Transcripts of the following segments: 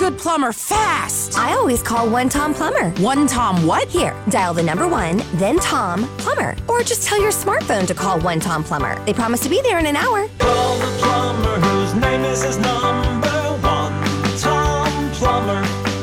good plumber fast. I always call One Tom Plumber. One Tom what? Here, dial the number 1, then Tom Plumber. Or just tell your smartphone to call One Tom Plumber. They promise to be there in an hour. Call the plumber whose name is his number 1 Tom Plumber.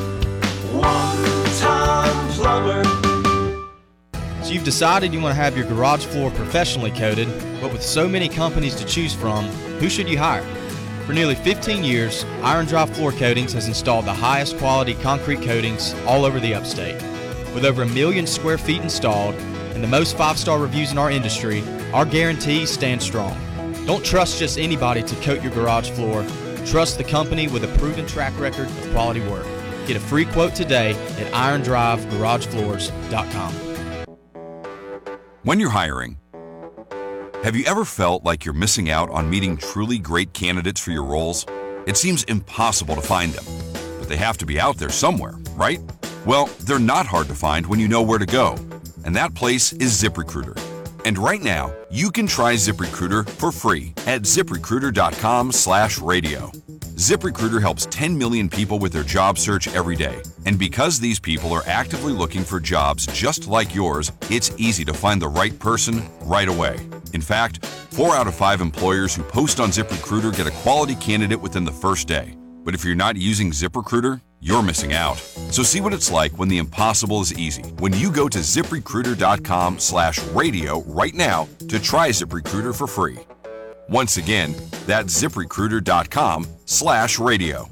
1 Tom Plumber. So you've decided you want to have your garage floor professionally coated, but with so many companies to choose from, who should you hire? For nearly 15 years, Iron Drive Floor Coatings has installed the highest quality concrete coatings all over the upstate. With over 1 million square feet installed and the most 5-star reviews in our industry, our guarantees stand strong. Don't trust just anybody to coat your garage floor. Trust the company with a proven track record of quality work. Get a free quote today at irondrivegaragebfloors.com. When you're hiring, have you ever felt like you're missing out on meeting truly great candidates for your roles? It seems impossible to find them, but they have to be out there somewhere, right? Well, they're not hard to find when you know where to go, and that place is ZipRecruiter. And right now, you can try ZipRecruiter for free at ZipRecruiter.com/radio. ZipRecruiter helps 10 million people with their job search every day. And because these people are actively looking for jobs just like yours, it's easy to find the right person right away. In fact, 4 out of 5 employers who post on ZipRecruiter get a quality candidate within the first day. But if you're not using ZipRecruiter, you're missing out. So see what it's like when the impossible is easy. When you go to ZipRecruiter.com/radio right now to try ZipRecruiter for free. Once again, that's ZipRecruiter.com/radio.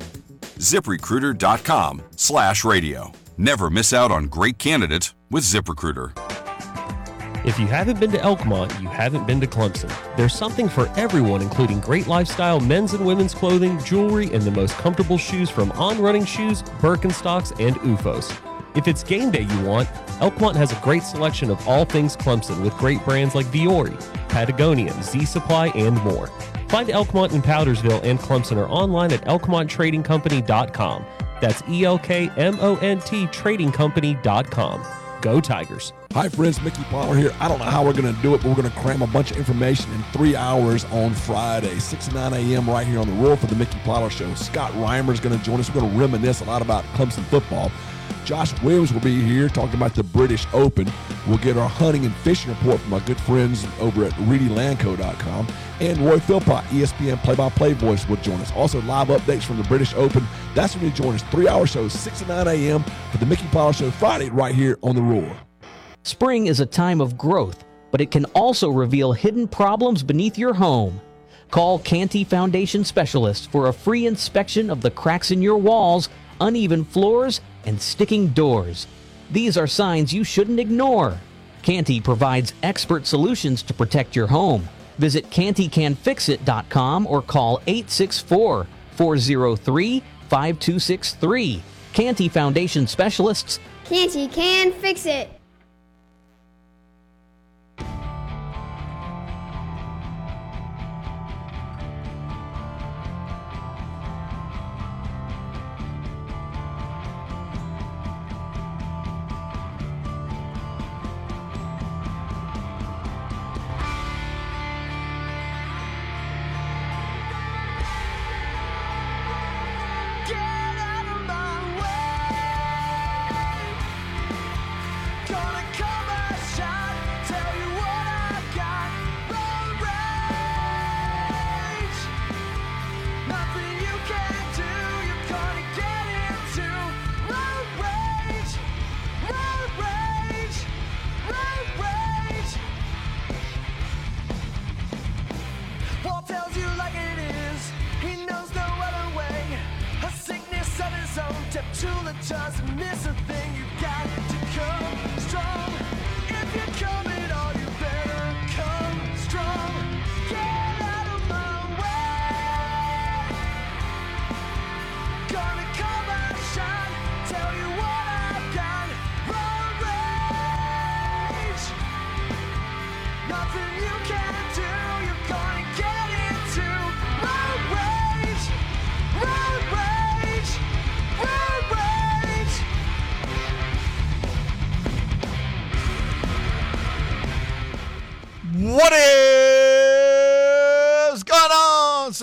ZipRecruiter.com/radio. Never miss out on great candidates with ZipRecruiter. If you haven't been to Elkmont, you haven't been to Clemson. There's something for everyone, including great lifestyle men's and women's clothing, jewelry, and the most comfortable shoes from On Running Shoes, Birkenstocks, and OOFOS. If it's game day you want, Elkmont has a great selection of all things Clemson with great brands like Viore, Patagonia, Z Supply, and more. Find Elkmont in Powdersville and Clemson or online at elkmonttradingcompany.com. That's ELKMONT tradingcompany.com. Go Tigers. Hi friends, Mickey Palmer here. I don't know how we're going to do it, but we're going to cram a bunch of information in 3 hours on Friday, 6 to 9 a.m. right here on the Roar for the Mickey Palmer Show. Scott Reimer is going to join us. We're going to reminisce a lot about Clemson football. Josh Williams will be here talking about the British Open. We'll get our hunting and fishing report from our good friends over at ReadyLandco.com. And Roy Philpott, ESPN play-by-play voice, will join us. Also, live updates from the British Open. That's when you join us. 3-hour show, 6 to 9 a.m. for the Mickey Palmer Show Friday right here on the Roar. Spring is a time of growth, but it can also reveal hidden problems beneath your home. Call Canty Foundation Specialists for a free inspection of the cracks in your walls, uneven floors, and sticking doors. These are signs you shouldn't ignore. Canty provides expert solutions to protect your home. Visit CantyCanFixIt.com or call 864-403-5263. Canty Foundation Specialists. Canty can fix it.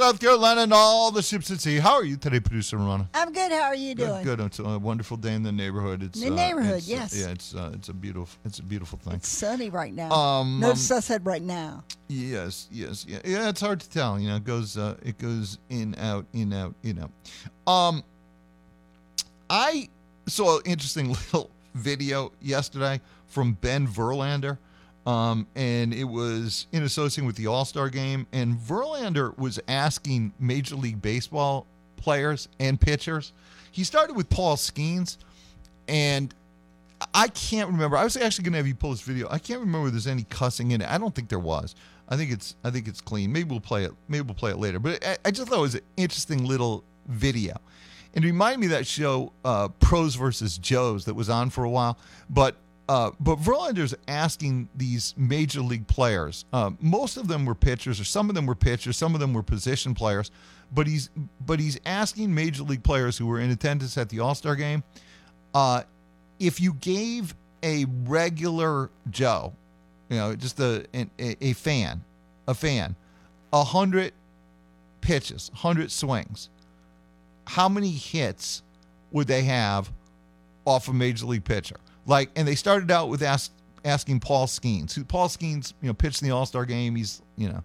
South Carolina, and all the ships at sea. How are you today, producer Ramona? I'm good. How are you doing? Good. It's a wonderful day in the neighborhood. It's The neighborhood, it's, yes. Yeah, it's a beautiful thing. It's sunny right now. Notice I said right now. Yes. Yeah. It's hard to tell. It goes in, out, in, out, in, out. I saw an interesting little video yesterday from Ben Verlander. And it was in association with the All-Star game. And Verlander was asking Major League Baseball players and pitchers. He started with Paul Skeens. And I can't remember. I was actually going to have you pull this video. I can't remember if there's any cussing in it. I don't think there was. I think it's clean. Maybe we'll play it later. But I just thought it was an interesting little video. And it reminded me of that show, Pros versus Joes, that was on for a while. But Verlander's asking these major league players. Most of them were pitchers, or some of them were pitchers, some of them were position players. But he's asking major league players who were in attendance at the All-Star game, if you gave a regular Joe, just a fan, 100 pitches, 100 swings, how many hits would they have off a major league pitcher? And they started out with asking Paul Skeens. Paul Skeens, pitched in the All-Star game. He's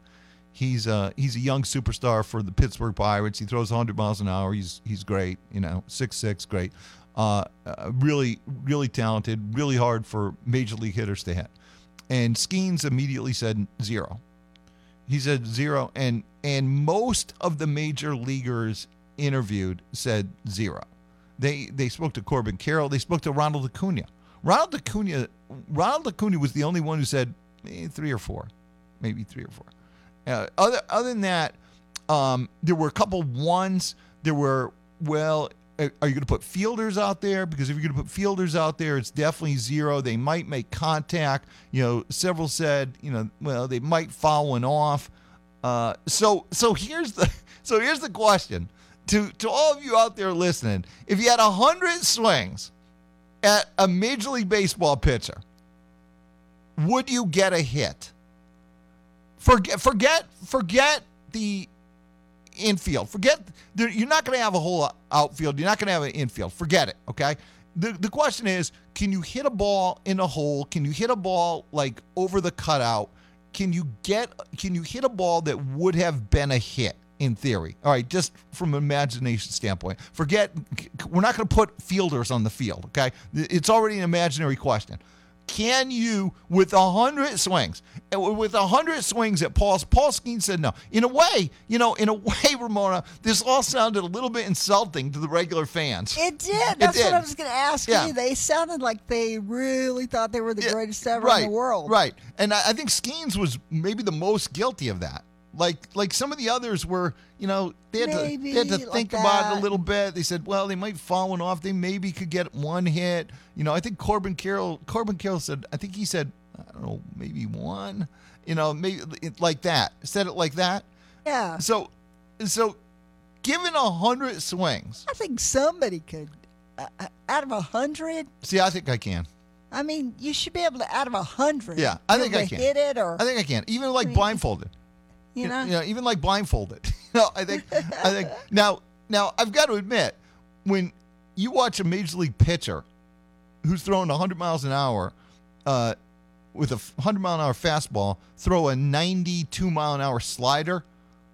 a young superstar for the Pittsburgh Pirates. He throws 100 miles an hour. He's great. 6'6", great. Really, really talented. Really hard for major league hitters to hit. And Skeens immediately said 0. He said 0, and most of the major leaguers interviewed said 0. They spoke to Corbin Carroll. They spoke to Ronald Acuna. Ronald Acuna was the only one who said 3 or 4, maybe 3 or 4. Other than that, there were a couple ones. There were, are you going to put fielders out there? Because if you're going to put fielders out there, it's definitely 0. They might make contact. Several said, they might foul one off. So here's the question to all of you out there listening. If you had 100 swings at a Major League Baseball pitcher, would you get a hit? Forget the infield. You're not going to have a whole outfield. You're not going to have an infield. Forget it, okay? The question is, can you hit a ball in a hole? Can you hit a ball over the cutout? Can you hit a ball that would have been a hit? In theory. All right, just from an imagination standpoint. We're not going to put fielders on the field, okay? It's already an imaginary question. Can you, with 100 swings at Paul Skeens said no. In a way, Ramona, this all sounded a little bit insulting to the regular fans. It did. That's what I was going to ask you. They sounded like they really thought they were the greatest ever in the world. Right. And I think Skeens was maybe the most guilty of that. Like some of the others were, they had to think about it a little bit. They said, well, they might fall one off. They maybe could get one hit. I think Corbin Carroll said, I think he said, I don't know, maybe one. Maybe like that. Said it like that. Yeah. So given 100 swings, I think somebody could, out of 100. See, I think I can. I mean, you should be able to, out of 100. Yeah, I think I can hit it, or I think I can. Even blindfolded. Even blindfolded. I think now I've got to admit, when you watch a major league pitcher who's throwing 100 miles an hour with a 100 mile an hour fastball throw a 92 mile an hour slider,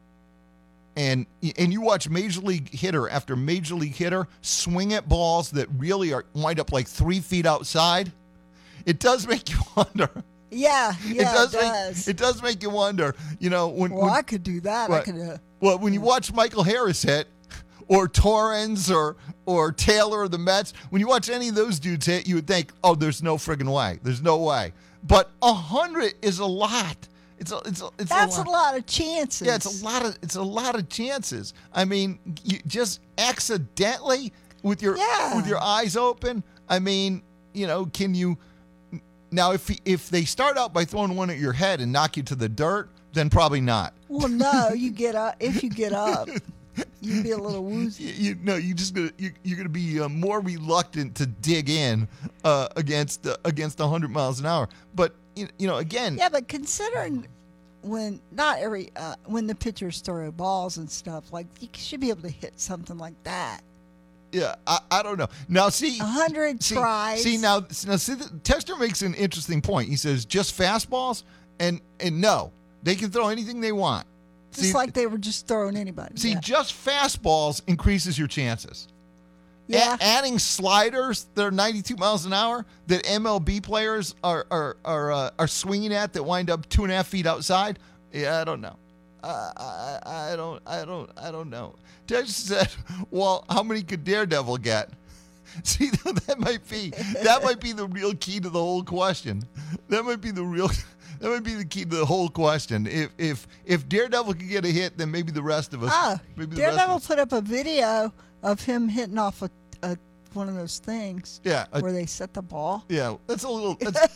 and you watch major league hitter after major league hitter swing at balls that really wind up 3 feet outside, it does make you wonder. Yeah, it does. It does make you wonder, when... Well, I could do that. Right. I could... Well, when you watch Michael Harris hit, or Torrens, or Taylor of the Mets, when you watch any of those dudes hit, you would think, oh, there's no friggin' way. There's no way. But 100 is a lot. That's a lot of chances. Yeah, it's a lot of chances. I mean, you just accidentally with your eyes open. I mean, can you... Now, if they start out by throwing one at your head and knock you to the dirt, then probably not. Well, no, you get up. If you get up, you'd be a little woozy. You're gonna be more reluctant to dig in against 100 miles an hour. But again. Yeah, but considering when the pitchers throw balls and stuff, like you should be able to hit something like that. Yeah, I don't know. Now, see, 100 tries. See, now, the Texter makes an interesting point. He says just fastballs, and no, they can throw anything they want. Just like they were just throwing anybody. See, just fastballs increases your chances. Yeah. Adding sliders that are 92 miles an hour that MLB players are swinging at that wind up 2.5 feet outside. Yeah, I don't know. I don't know. Tej said, "Well, how many could Daredevil get?" See, that might be the real key to the whole question. That might be the key to the whole question. If Daredevil could get a hit, then maybe the rest of us. Daredevil put up a video of him hitting off one of those things. Yeah, where they set the ball. Yeah, that's a little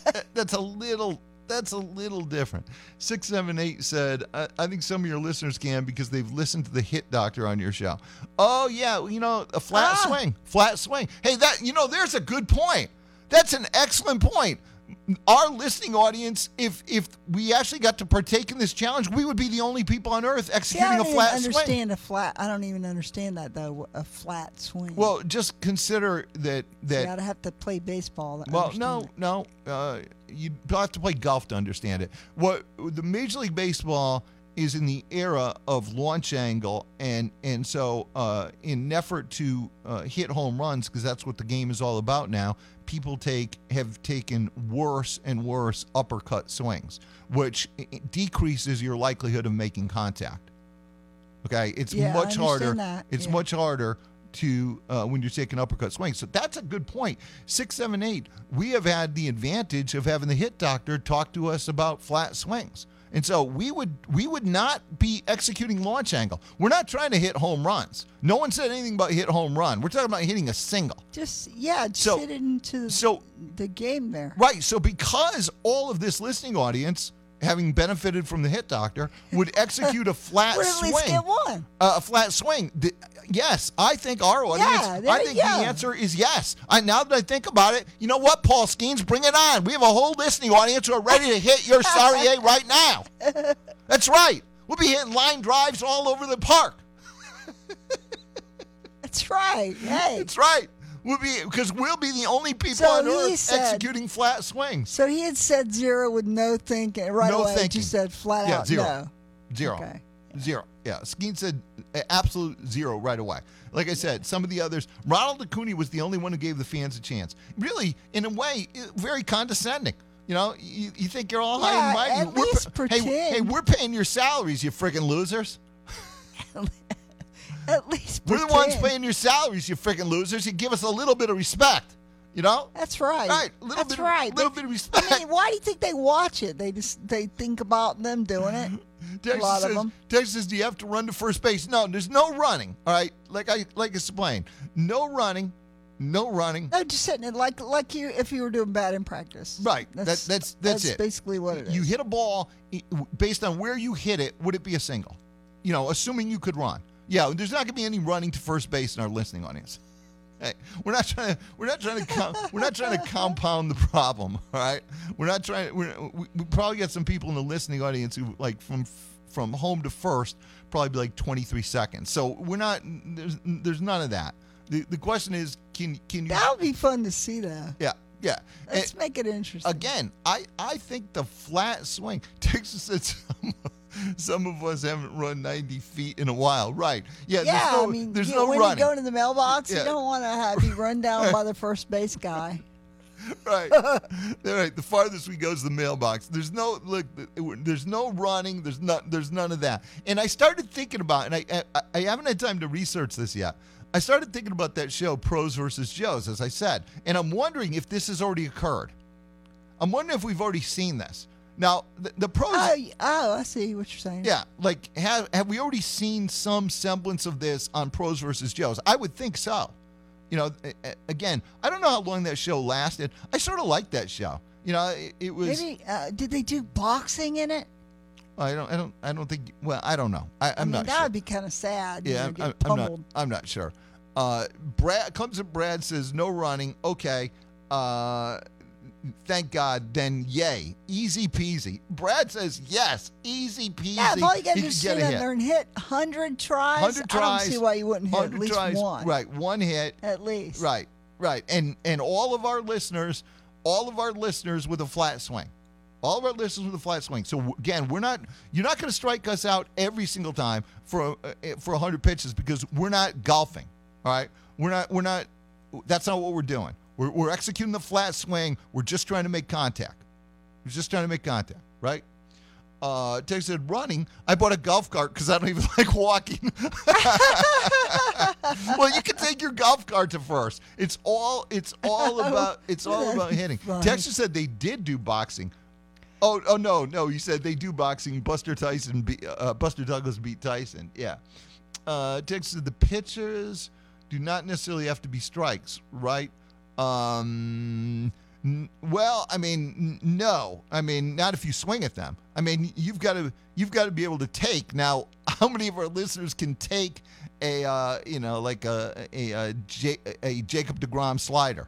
different. 678 said, I think some of your listeners can because they've listened to the Hit Doctor on your show. Oh yeah, a flat swing. Hey, there's a good point. That's an excellent point. Our listening audience, if we actually got to partake in this challenge, we would be the only people on earth executing a flat swing. I don't even understand that though. A flat swing. Well, just consider that. I'd have to play baseball. No. You'd have to play golf to understand it. What the Major League Baseball is in the era of launch angle, and so in an effort to hit home runs, because that's what the game is all about now, people have taken worse and worse uppercut swings, which decreases your likelihood of making contact. Okay, it's much harder. It's much harder to when you're taking uppercut swings. So that's a good point. 678. We have had the advantage of having the Hit Doctor talk to us about flat swings. And so we would not be executing launch angle. We're not trying to hit home runs. No one said anything about hit home run. We're talking about hitting a single. Just hit it into the game there. Right. So because all of this listening audience, having benefited from the Hit Doctor, would execute a flat swing. We'd at least get one. A flat swing. Yes, I think our audience, the answer is yes. Now that I think about it, you know what, Paul Skeens, bring it on. We have a whole listening audience who are ready to hit your Saturday right now. That's right. We'll be hitting line drives all over the park. That's right. Hey. That's right. We'll be the only people on earth executing flat swings. So he had said zero with no thinking right away. Thinking. Just said flat out no. Zero. Okay. Zero. Yeah. Skeen said absolute zero right away. Like I said, some of the others, Ronald Acuna was the only one who gave the fans a chance. Really, in a way, very condescending. You think you're all high and mighty. At least pretend. Hey, we're paying your salaries, you friggin' losers. At least we're the ones paying your salaries, you freaking losers. You give us a little bit of respect, That's right. Right. That's right. A little bit of respect. I mean, why do you think they watch it? They think about them doing it. A lot of them. Texas says, do you have to run to first base? No, there's no running. All right, like I explained, no running. No, just sitting it like you if you were doing batting practice. Right. That's it. That's basically what it is. You hit a ball based on where you hit it. Would it be a single? Assuming you could run. Yeah, there's not going to be any running to first base in our listening audience. Hey, we're not trying to compound the problem. All right, we probably got some people in the listening audience who like from home to first probably be like 23 seconds. So we're not. There's none of that. The question is, can you? That would be fun to see, though. Yeah. Let's make it interesting. Again, I think the flat swing. Texas said some of us haven't run 90 feet in a while. Right. Yeah. There's no when running. you go to the mailbox, you don't want to be run down by the first base guy. Right. Right. The farthest we go is the mailbox. There's no running. There's none of that. And I started thinking about, and I haven't had time to research this yet. I started thinking about that show, Pros versus Joes, as I said, and I'm wondering if this has already occurred. I'm wondering if we've already seen this. Now, the pros. I see what you're saying. Yeah, like have we already seen some semblance of this on Pros versus Joes? I would think so. Again, I don't know how long that show lasted. I sort of liked that show. It was. Maybe did they do boxing in it? I don't think. Well, I don't know. I'm not sure. That would be kind of sad. Yeah, I'm not sure. Brad says no running. Okay. thank God, then yay. Easy peasy. Brad says yes. Easy peasy. Yeah, if all you got to do could is get sit a in hit. there and hit 100 tries, 100 tries. I don't see why you wouldn't hit at 100 least tries, one. Right, one hit. At least. Right. And all of our listeners with a flat swing. All of our listeners with a flat swing. So again, you're not going to strike us out every single time for 100 pitches because we're not golfing. All right? We're not that's not what we're doing. We're executing the flat swing. We're just trying to make contact. Right? Tex said, running. I bought a golf cart because I don't even like walking. Well, you can take your golf cart to first. It's all about hitting. Tex said they did do boxing. Oh no! You said they do boxing. Buster Douglas beat Tyson. Yeah. Tex said the pitchers do not necessarily have to be strikes, right? Well, I mean, no. I mean, not if you swing at them. I mean, you've got to be able to take. Now, how many of our listeners can take a Jacob deGrom slider?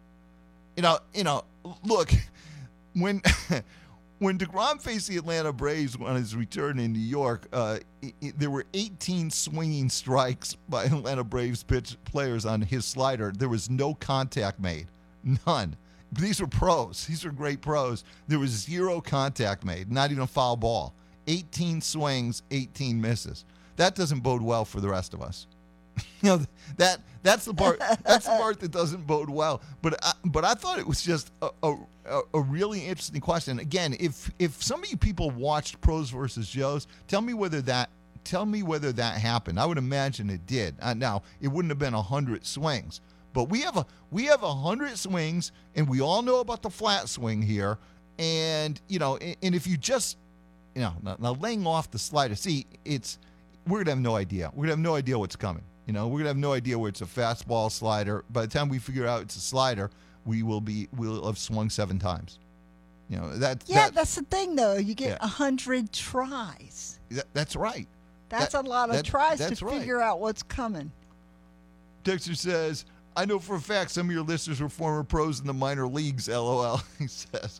Look, when deGrom faced the Atlanta Braves on his return in New York, there were 18 swinging strikes by Atlanta Braves players on his slider. There was no contact made. None. These were pros. These were great pros. There was zero contact made, not even a foul ball. 18 swings, 18 misses. That doesn't bode well for the rest of us. That's the part. That's the part that doesn't bode well. But I thought it was just a really interesting question. Again, if some of you people watched Pros versus Joes, tell me whether that happened. I would imagine it did. Now it wouldn't have been 100 swings, but we have 100 swings, and we all know about the flat swing here. And and if you just now laying off the slider, see, we're gonna have no idea. We're gonna have no idea what's coming. We're gonna have no idea where it's a fastball, slider. By the time we figure out it's a slider, we'll have swung 7 times. That's the thing though. You get 100 tries. That's right. That's a lot of tries to right. figure out what's coming. Texter says, I know for a fact some of your listeners were former pros in the minor leagues, LOL, he says.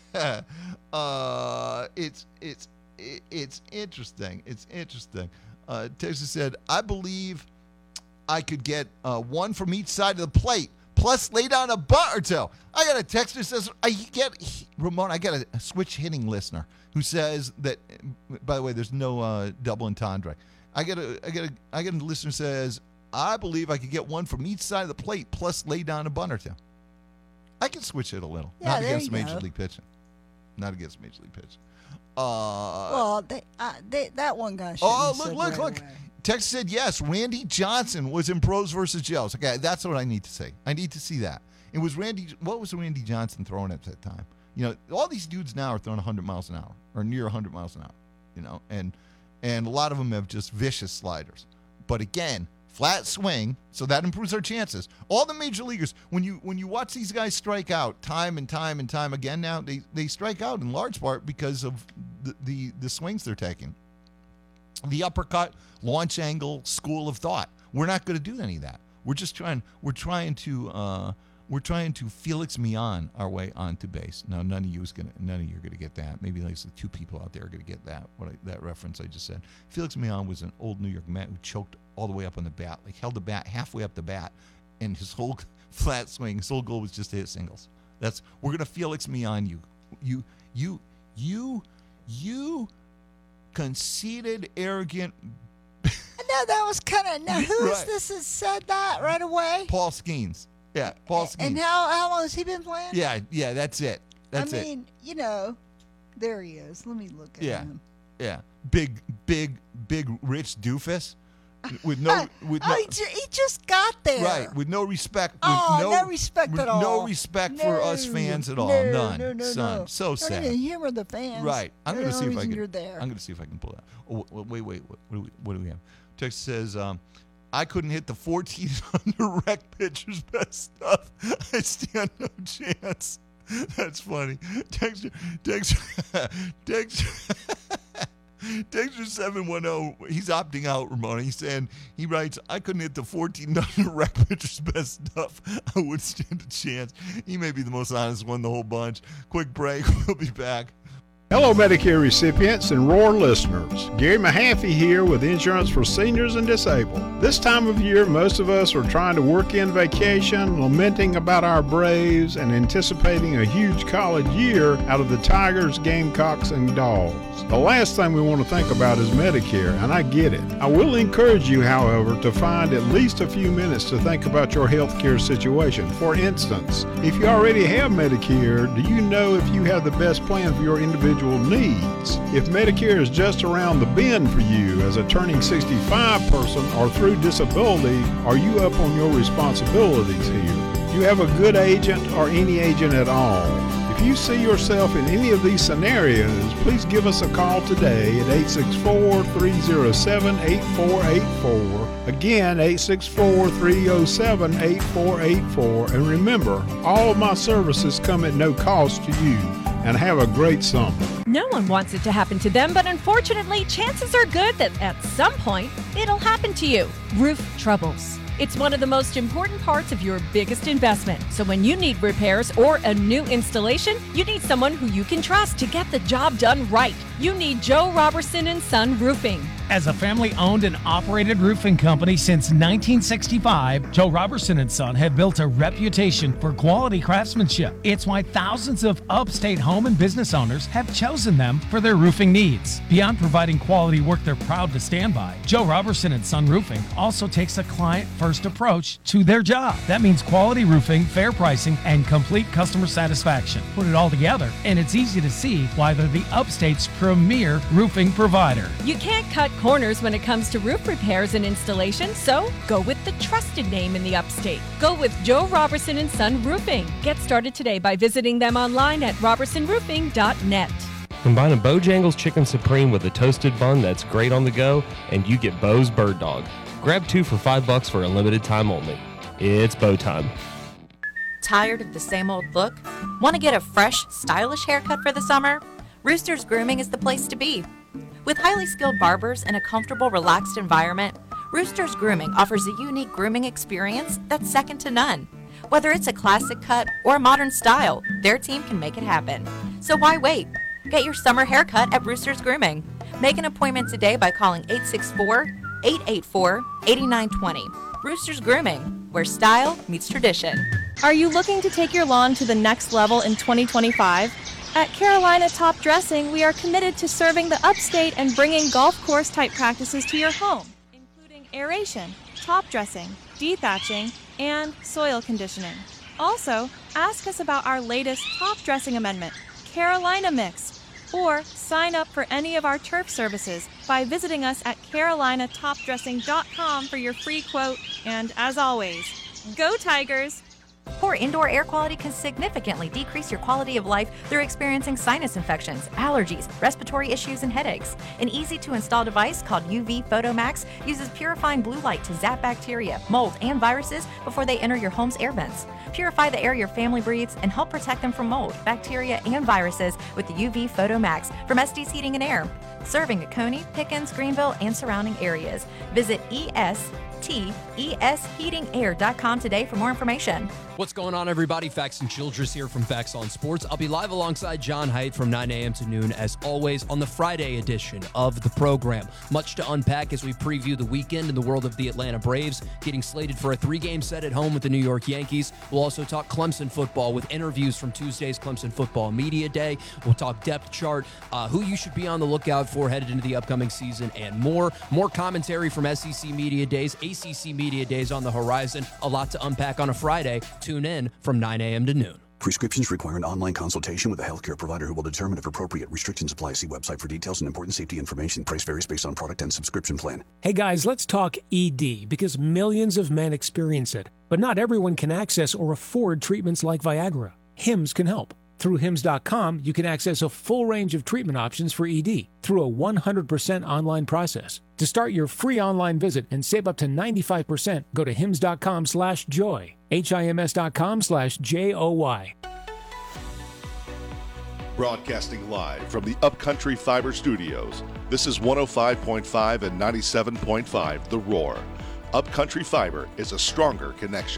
It's interesting. It's interesting. Texas said, I believe I could get one from each side of the plate, plus lay down a bunt or two. I got a texter that says, Ramon, I got a switch hitting listener who says that, by the way, there's no double entendre. I got a listener who says, I believe I could get one from each side of the plate, plus lay down a bunt or two. I can switch it a little. Yeah, Not against Major League pitching. Well, that one guy. Look. Tex said yes. Randy Johnson was in Pros versus Joes. Okay, that's what I need to see. I need to see that. It was what was Randy Johnson throwing at that time? All these dudes now are throwing 100 miles an hour or near 100 miles an hour. And a lot of them have just vicious sliders. But again, flat swing, so that improves our chances. All the major leaguers, when you watch these guys strike out time and time and time again now, they strike out in large part because of the swings they're taking. The uppercut, launch angle, school of thought. We're not going to do any of that. We're trying to Felix Millan our way onto base. Now none of you are going to get that. Maybe like 2 people out there are going to get that. That reference I just said. Felix Millan was an old New York Met who choked all the way up on the bat, like held the bat halfway up the bat, and his whole flat swing, his whole goal was just to hit singles. We're going to Felix Millan you. You conceited, arrogant. No, that was kind of. Now, who is this that said that right away? Paul Skeens. Yeah, Paul Skeens. And how long has he been playing? Yeah, that's it. I mean, there he is. Let me look at him. Yeah, big, rich doofus. He just got there. Right, with no respect. No respect at all. No respect for us fans at all. None. No. So sad. Don't even humor the fans. Right. I'm going to see if I can. You're there. I'm going to see if I can pull that. Oh, wait. What do we have? Text says, I couldn't hit the 14 under rec pitcher's best stuff. I stand no chance. Texture 710, he's opting out, Ramona. He writes, I couldn't hit the 1400 rec pitcher's best stuff. I wouldn't stand a chance. He may be the most honest one, the whole bunch. Quick break. We'll be back. Hello, Medicare recipients and Roar listeners. Gary Mahaffey here with Insurance for Seniors and Disabled. This time of year, most of us are trying to work in vacation, lamenting about our Braves, and anticipating a huge college year out of the Tigers, Gamecocks, and Dogs. The last thing we want to think about is Medicare, and I get it. I will encourage you, however, to find at least a few minutes to think about your health care situation. For instance, if you already have Medicare, do you know if you have the best plan for your individual needs? If Medicare is just around the bend for you as a turning 65 person or through disability, are you up on your responsibilities here? Do you have a good agent or any agent at all? If you see yourself in any of these scenarios, please give us a call today at 864-307-8484. Again, 864-307-8484. And remember, all of my services come at no cost to you. And have a great summer. No one wants it to happen to them, but unfortunately, chances are good that at some point, it'll happen to you. Roof troubles. It's one of the most important parts of your biggest investment. So when you need repairs or a new installation, you need someone who you can trust to get the job done right. You need Joe Robertson & Son Roofing. As a family-owned and operated roofing company since 1965, Joe Robertson & Son have built a reputation for quality craftsmanship. It's why thousands of upstate home and business owners have chosen them for their roofing needs. Beyond providing quality work they're proud to stand by, Joe Robertson & Son Roofing also takes a client-first approach to their job. That means quality roofing, fair pricing, and complete customer satisfaction. Put it all together, and it's easy to see why they're the upstate's premier roofing provider. You can't cut corners when it comes to roof repairs and installation, so go with the trusted name in the upstate. Go with Joe Robertson & Son Roofing. Get started today by visiting them online at robertsonroofing.net. Combine a Bojangles Chicken Supreme with a toasted bun that's great on the go, and you get Bo's Bird Dog. Grab 2 for $5 for a limited time only. It's Bo time. Tired of the same old look? Want to get a fresh, stylish haircut for the summer? Rooster's Grooming is the place to be. With highly skilled barbers and a comfortable, relaxed environment, Rooster's Grooming offers a unique grooming experience that's second to none. Whether it's a classic cut or a modern style, their team can make it happen. So why wait? Get your summer haircut at Rooster's Grooming. Make an appointment today by calling 864-884-8920. Rooster's Grooming, where style meets tradition. Are you looking to take your lawn to the next level in 2025? At Carolina Top Dressing, we are committed to serving the upstate and bringing golf course type practices to your home, including aeration, top dressing, dethatching, and soil conditioning. Also, ask us about our latest top dressing amendment, Carolina Mix, or sign up for any of our turf services by visiting us at carolinatopdressing.com for your free quote. And as always, go Tigers! Poor indoor air quality can significantly decrease your quality of life through experiencing sinus infections, allergies, respiratory issues, and headaches. An easy-to-install device called UV Photomax uses purifying blue light to zap bacteria, mold, and viruses before they enter your home's air vents. Purify the air your family breathes and help protect them from mold, bacteria, and viruses with the UV Photomax from Estes Heating and Air. Serving at Coney, Pickens, Greenville, and surrounding areas. Visit esheatingair.com today for more information. What's going on, everybody? Fax and Childress here from Fax on Sports. I'll be live alongside John Haidt from 9 a.m. to noon, as always, on the Friday edition of the program. Much to unpack as we preview the weekend in the world of the Atlanta Braves, getting slated for a 3-game set at home with the New York Yankees. We'll also talk Clemson football with interviews from Tuesday's Clemson Football Media Day. We'll talk depth chart, who you should be on the lookout for headed into the upcoming season, and more. More commentary from SEC Media Days, ACC Media Days on the horizon. A lot to unpack on a Friday. Tune in from 9 a.m. to noon. Prescriptions require an online consultation with a healthcare provider who will determine if appropriate. Restrictions apply. See website for details and important safety information. Price varies based on product and subscription plan. Hey guys, let's talk ED, because millions of men experience it, but not everyone can access or afford treatments like Viagra. Hims can help. Through Hims.com, you can access a full range of treatment options for ED through a 100% online process. To start your free online visit and save up to 95%, go to Hims.com/joy. HIMS.com/JOY. Broadcasting live from the Upcountry Fiber Studios, this is 105.5 and 97.5 The Roar. Upcountry Fiber is a stronger connection.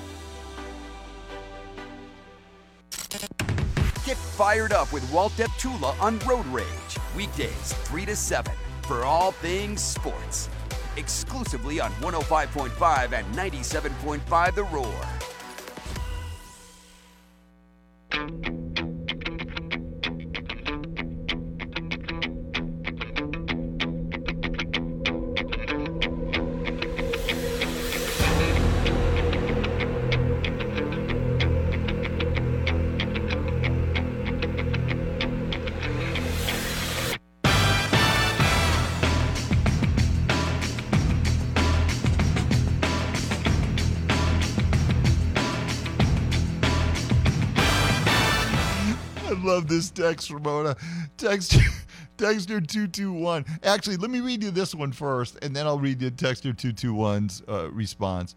Get fired up with Walt Deptula on Road Rage, weekdays 3 to 7, for all things sports. Exclusively on 105.5 and 97.5 The Roar. Love this text, Ramona. Texter 221. Actually, let me read you this one first, and then I'll read you Texter 221's response.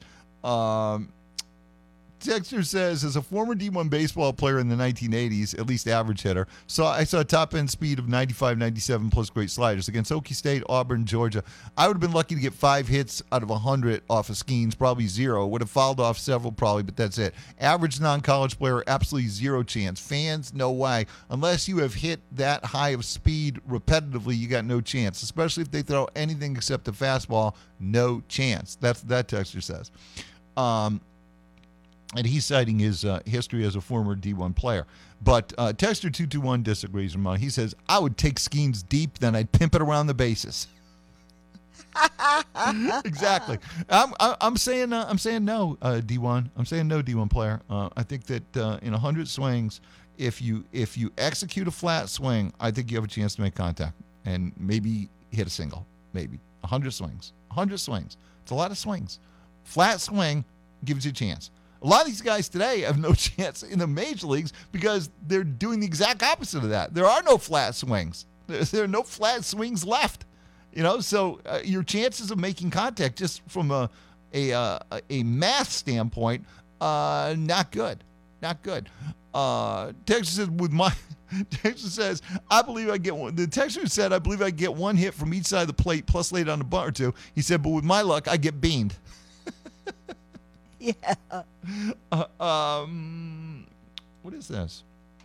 Texter says, as a former D1 baseball player in the 1980s, at least average hitter, I saw a top-end speed of 95, 97 plus great sliders. Against Okie State, Auburn, Georgia, I would have been lucky to get 5 hits out of 100 off of Skeens, probably 0. Would have fouled off several probably, but that's it. Average non-college player, absolutely 0 chance. Fans, no way. Unless you have hit that high of speed repetitively, you got no chance. Especially if they throw anything except a fastball, no chance. That's what that texter says. And he's citing his history as a former D1 player. But Texter 221 disagrees, Ramon. He says, I would take Skeens deep, then I'd pimp it around the bases. Exactly. I'm saying no, D1. I'm saying no, D1 player. I think that in 100 swings, if you execute a flat swing, I think you have a chance to make contact and maybe hit a single. Maybe 100 swings. 100 swings. It's a lot of swings. Flat swing gives you a chance. A lot of these guys today have no chance in the major leagues because they're doing the exact opposite of that. There are no flat swings. There are no flat swings left. So your chances of making contact just from a math standpoint, not good. Not good. Texas says Texas says, I believe I get one. The Texas said, I believe I get one hit from each side of the plate plus laid on a bunt or two. He said, but with my luck, I get beaned. Yeah. What is this?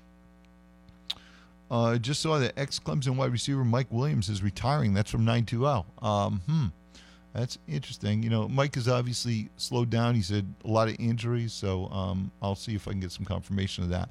Just saw that ex-Clemson wide receiver Mike Williams is retiring. That's from 920. That's interesting. Mike is obviously slowed down. He said a lot of injuries, so I'll see if I can get some confirmation of that.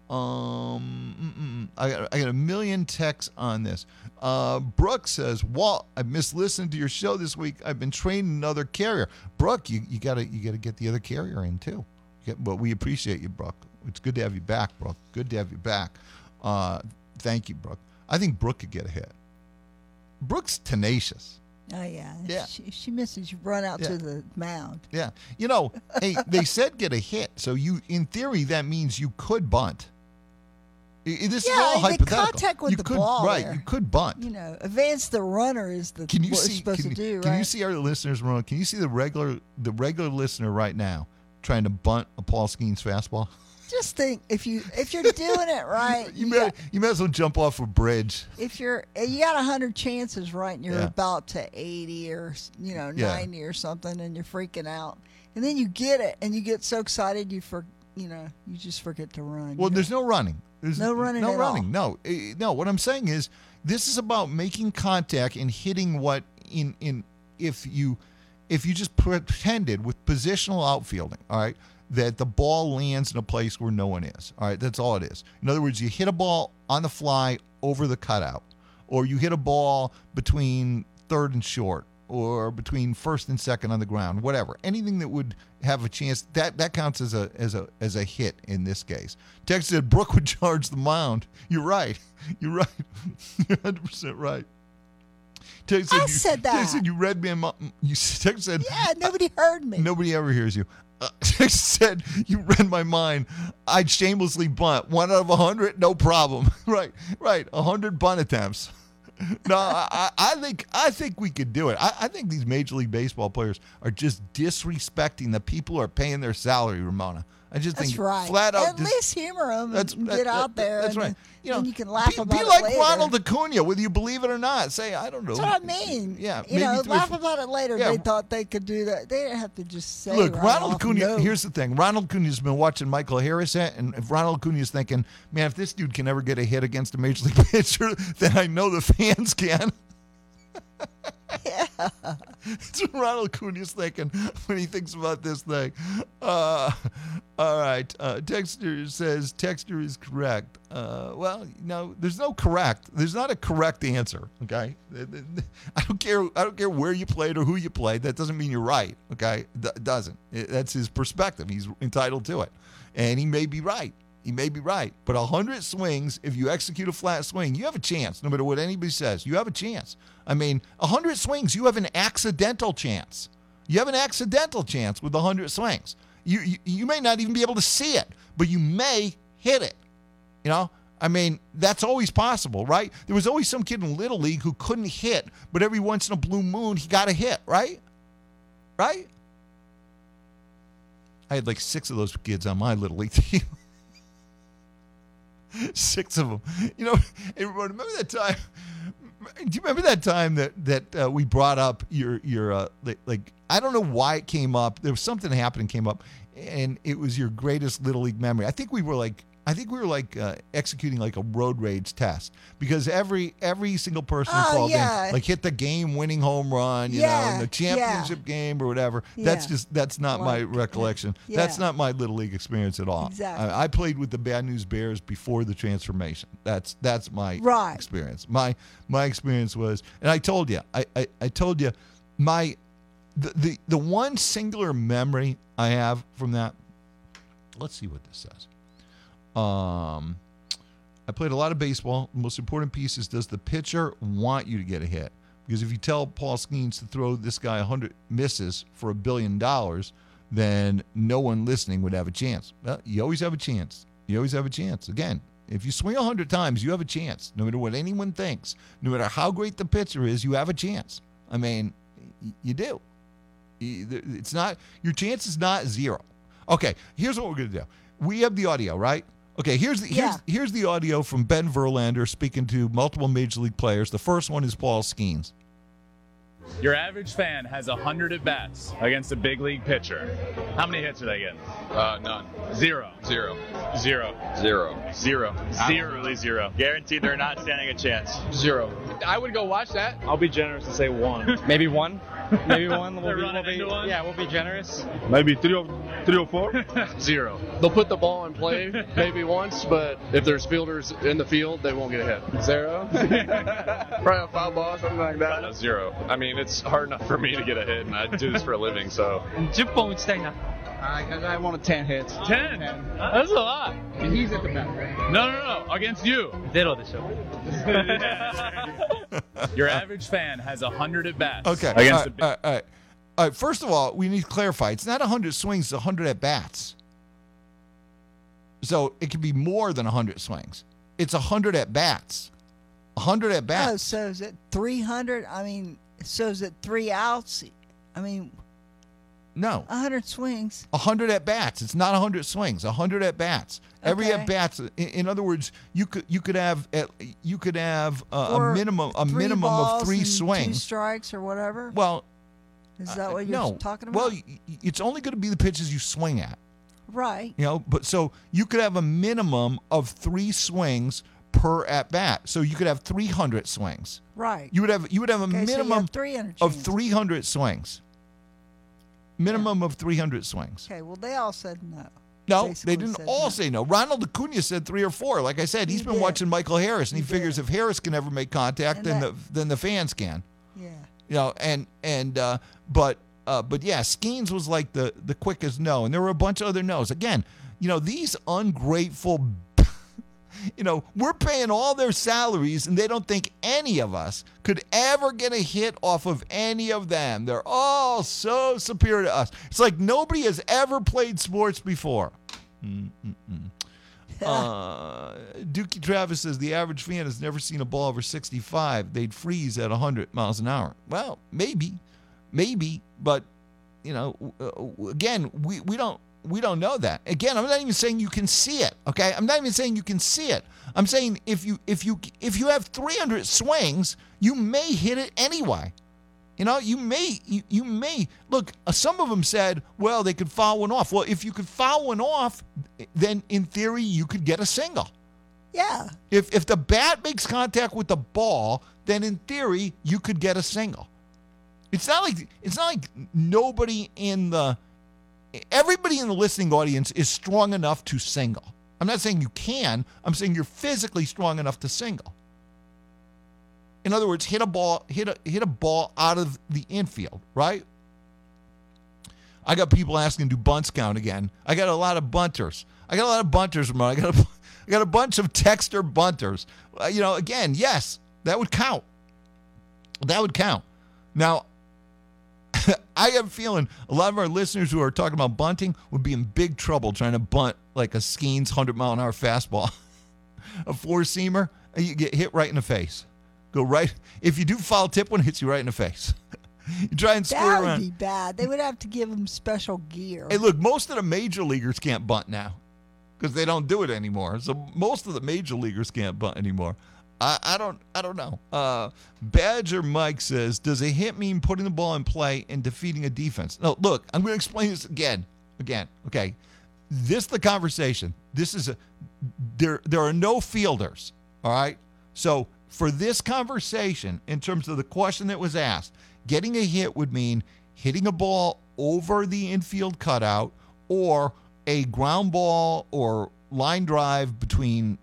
I got a million texts on this. Brooke says, Walt, I missed listening to your show this week. I've been training another carrier. Brooke, you gotta get the other carrier in too. But we appreciate you, Brooke. It's good to have you back, Brooke. Good to have you back. Thank you, Brooke. I think Brooke could get a hit. Brooke's tenacious. Oh, yeah. She misses you run out to the mound. Yeah. Hey, they said get a hit. So in theory, that means you could bunt. This is all hypothetical. Contact with the ball. Right. There. You could bunt. Advance the runner is what you're supposed to do, right? Can you see our listeners, Ron? Can you see the regular listener right now trying to bunt a Paul Skeens fastball? Just think, if you're doing it right, you might as well jump off a bridge. If you got 100 chances, right, and you're about to 80 or 90 or something, and you're freaking out, and then you get it, and you get so excited you just forget to run. Well, there's no running. There's no running. No at running. All. No. What I'm saying is, this is about making contact and hitting what if you just pretended with positional outfielding, all right, that the ball lands in a place where no one is. All right, that's all it is. In other words, you hit a ball on the fly over the cutout, or you hit a ball between third and short, or between first and second on the ground, whatever. Anything that would have a chance, that counts as a hit in this case. Tex said Brooke would charge the mound. You're right. You're 100% right. Tex said, I said that. Tex said you read me. Tex said, yeah, nobody heard me. Nobody ever hears you. Tex said you read my mind. I'd shamelessly bunt 1 out of 100, no problem. Right. 100 bunt attempts. No, I think we could do it. I think these Major League Baseball players are just disrespecting the people who are paying their salary, Ramona. I just That's think right. flat out. At least humor them and get out there. That's and right. Then you can laugh about be it like later. Ronald Acuna, whether you believe it or not. Say, I don't know. That's what I mean. Yeah, You know, maybe laugh about it later. Yeah. They thought they could do that. They didn't have to just say. Look, right Ronald off, Acuna. no. Here's the thing: Ronald Acuna's been watching Michael Harris, and if Ronald Acuna's thinking, "Man, if this dude can ever get a hit against a major league pitcher, then I know the fans can." That's what Ronald Acuna's thinking when he thinks about this thing. All right. Texter says Texter is correct. Well, no, there's no correct. There's not a correct answer. Okay. I don't care. I don't care where you played or who you played. That doesn't mean you're right. Okay. It doesn't. That's his perspective. He's entitled to it, and he may be right. He may be right, but 100 swings, if you execute a flat swing, you have a chance. No matter what anybody says, you have a chance. I mean, 100 swings, you have an accidental chance. You have an accidental chance with 100 swings. You may not even be able to see it, but you may hit it. You know, I mean, that's always possible, right? There was always some kid in Little League who couldn't hit, but every once in a blue moon, he got a hit, right? Right? I had like 6 of those kids on my Little League team. 6 of them. You know, everyone, remember that time? Do you remember that time that we brought up your like I don't know why it came up. There was something that happened and came up, and it was your greatest Little League memory. I think we were like executing like a road rage test because every single person who called in like hit the game-winning home run, you know, in the championship game or whatever. Yeah. That's not my recollection. Yeah. That's not my Little League experience at all. Exactly. I played with the Bad News Bears before the transformation. That's my experience. My experience was, and I told you, I told you, the one singular memory I have from that. Let's see what this says. I played a lot of baseball. The most important piece is, does the pitcher want you to get a hit? Because if you tell Paul Skeens to throw this guy 100 misses for $1 billion, then no one listening would have a chance. Well, you always have a chance. You always have a chance. Again, if you swing 100 times, you have a chance. No matter what anyone thinks, no matter how great the pitcher is, you have a chance. I mean, you do. It's not, your chance is not zero. Okay, here's what we're going to do. We have the audio, right? Okay, here's the audio from Ben Verlander speaking to multiple major league players. The first one is Paul Skeens. Your average fan has 100 at-bats against a big league pitcher. How many hits are they getting? None. Zero. Zero. Zero. Zero. Zero. Literally zero. Guaranteed they're not standing a chance. Zero. I would go watch that. I'll be generous and say 1. Maybe 1. Maybe 1. We'll be generous. Maybe 3 or 4. Zero. They'll put the ball in play maybe once, but if there's fielders in the field, they won't get a hit. 0. Probably a foul ball, something like that. 0. I mean, it's hard enough for me to get a hit, and I do this for a living, so. 10本打ちたいな。I want 10 hits. 10? That's a lot. And he's at the bat, right? No. Against you. 0でしょ。 Your average fan has 100 at-bats. Okay. Against all right. First of all, we need to clarify. It's not 100 swings, it's 100 at-bats. So it could be more than 100 swings. It's 100 at-bats. 100 at-bats. Oh, so is it 300? I mean, so is it 3 outs? I mean... No. 100 swings. 100 at-bats. It's not 100 swings. 100 at-bats. Okay. Every at-bats. In other words, you could have a minimum of 3 swings. 2 strikes or whatever. Well, is that what you're talking about? Well, it's only going to be the pitches you swing at. Right. You know, but so you could have a minimum of 3 swings per at-bat. So you could have 300 swings. Right. You would have a minimum of 300 swings. Minimum of 300 swings. Okay, well, they all said no. No, they didn't all say no. Ronald Acuna said 3 or 4. Like I said, he's been watching Michael Harris, and he figures if Harris can ever make contact, then the fans can. Yeah. You know, but yeah, Skeens was like the quickest no, and there were a bunch of other no's. Again, you know, these ungrateful. You know, we're paying all their salaries, and they don't think any of us could ever get a hit off of any of them. They're all so superior to us. It's like nobody has ever played sports before. Dookie Travis says the average fan has never seen a ball over 65. They'd freeze at 100 miles an hour. Well, maybe, but you know, again, we don't. We don't know that. Again, I'm not even saying you can see it. Okay, I'm not even saying you can see it. I'm saying if you have 300 swings, you may hit it anyway. You know, you may look. Some of them said, well, they could foul one off. Well, if you could foul one off, then in theory you could get a single. Yeah. If the bat makes contact with the ball, then in theory you could get a single. It's not like everybody in the listening audience is strong enough to single. I'm not saying you can. I'm saying you're physically strong enough to single. In other words, hit a ball out of the infield, right? I got people asking, do bunts count again? I got a lot of bunters. Ramon. I got a bunch of texter bunters. Again, yes, that would count. Now, I have a feeling a lot of our listeners who are talking about bunting would be in big trouble trying to bunt like a Skeens 100-mile-an-hour fastball. A four-seamer, you get hit right in the face. Go right. If you do foul tip one, it hits you right in the face. You try and square around. That would be bad. They would have to give them special gear. Hey, look, most of the major leaguers can't bunt now because they don't do it anymore. So most of the major leaguers can't bunt anymore. I don't know. Badger Mike says, does a hit mean putting the ball in play and defeating a defense? No, look, I'm going to explain this again. Okay. This is the conversation. There are no fielders, all right? So for this conversation, in terms of the question that was asked, getting a hit would mean hitting a ball over the infield cutout or a ground ball or line drive between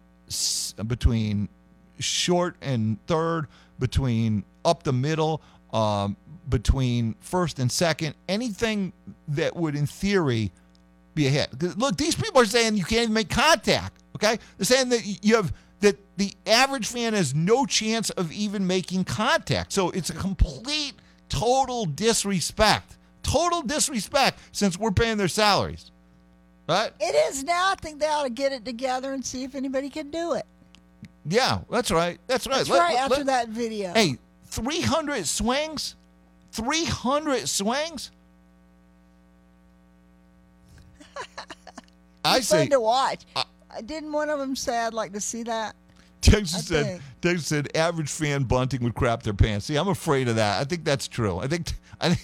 short and third, between up the middle, between first and second, anything that would, in theory, be a hit. Look, these people are saying you can't even make contact, okay? They're saying that the average fan has no chance of even making contact. So it's a complete, total disrespect since we're paying their salaries, right? It is now. I think they ought to get it together and see if anybody can do it. Yeah, that's right. After that video. Hey, 300 swings? 300 swings? It's fun to watch. Didn't one of them say I'd like to see that? Texas said average fan bunting would crap their pants. See, I'm afraid of that. I think that's true. I think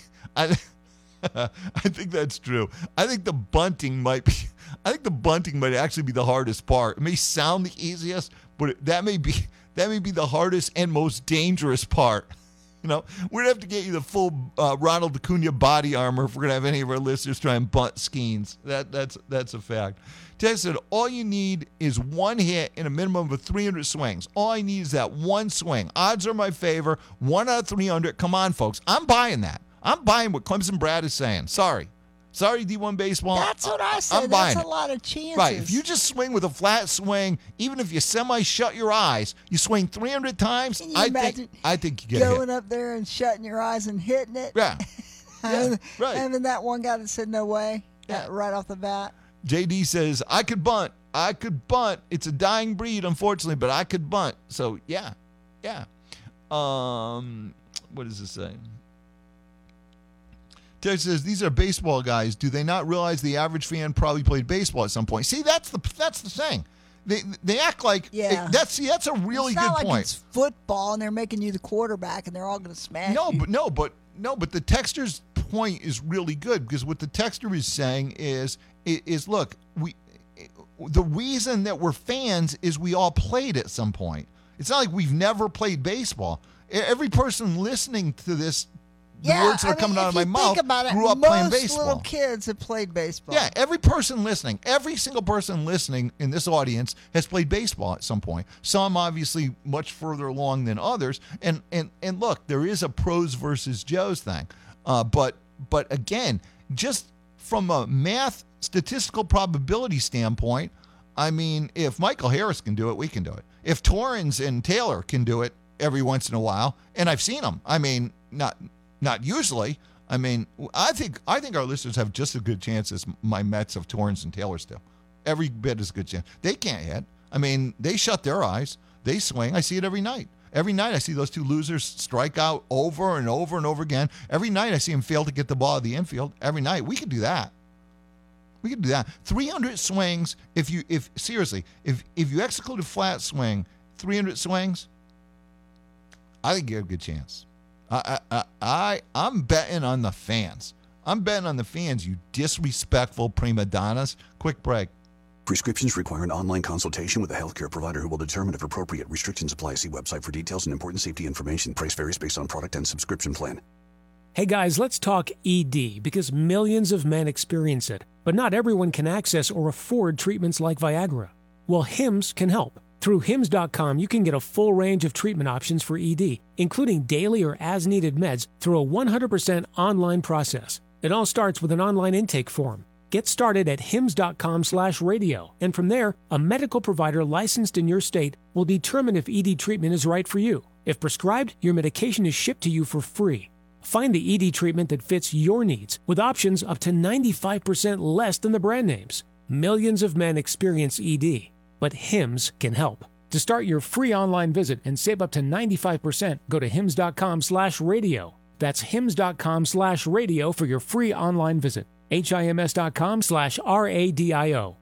that's true. I think the bunting might actually be the hardest part. It may sound the easiest, but that may be the hardest and most dangerous part. You know, we're gonna have to get you the full Ronald Acuna body armor if we're gonna have any of our listeners try and bunt Skeens. That's a fact. Ted said all you need is one hit in a minimum of 300 swings. All I need is that one swing. Odds are my favor. 1 out of 300. Come on, folks. I'm buying that. I'm buying what Clemson Brad is saying. Sorry, D1 baseball. That's what I said. That's a lot of chances. Right. If you just swing with a flat swing, even if you semi-shut your eyes, you swing 300 times, I think you get going hit. Up there and shutting your eyes and hitting it. Yeah. Yeah, right. And then that one guy that said no way, right off the bat. JD says, I could bunt. It's a dying breed, unfortunately, but I could bunt. So, yeah. What does this say? Ted says, these are baseball guys. Do they not realize the average fan probably played baseball at some point? See, that's the thing. They act like that's a really good like point. It's football and they're making you the quarterback and they're all going to smash you. But the texter's point is really good because what the texter is saying is look, the reason that we're fans is we all played at some point. It's not like we've never played baseball. Every person listening to this, the words that are coming out of my mouth grew up playing baseball. Most little kids have played baseball. Yeah, every single person listening in this audience has played baseball at some point. Some obviously much further along than others. And look, there is a pros versus Joes thing. But again, just from a math statistical probability standpoint, I mean, if Michael Harris can do it, we can do it. If Torrens and Taylor can do it every once in a while, and I've seen them. I mean, not usually. I mean, I think our listeners have just as good chance as my Mets of Torrens and Taylor still. Every bit as good chance. They can't hit. I mean, they shut their eyes. They swing. I see it every night. Every night I see those two losers strike out over and over and over again. Every night I see them fail to get the ball at the infield. Every night. We could do that. We could do that. 300 swings. If you exclude a flat swing, 300 swings, I think you have a good chance. I'm betting on the fans. I'm betting on the fans, you disrespectful prima donnas. Quick break. Prescriptions require an online consultation with a healthcare provider who will determine if appropriate. Restrictions apply. See website for details and important safety information. Price varies based on product and subscription plan. Hey guys, let's talk ED because millions of men experience it, but not everyone can access or afford treatments like Viagra. Well, Hims can help. Through Hims.com, you can get a full range of treatment options for ED, including daily or as-needed meds through a 100% online process. It all starts with an online intake form. Get started at hims.com/radio, and from there, a medical provider licensed in your state will determine if ED treatment is right for you. If prescribed, your medication is shipped to you for free. Find the ED treatment that fits your needs with options up to 95% less than the brand names. Millions of men experience ED, but Hims can help. To start your free online visit and save up to 95%, go to hims.com/radio. That's hims.com/radio for your free online visit. HIMS.com/RADIO.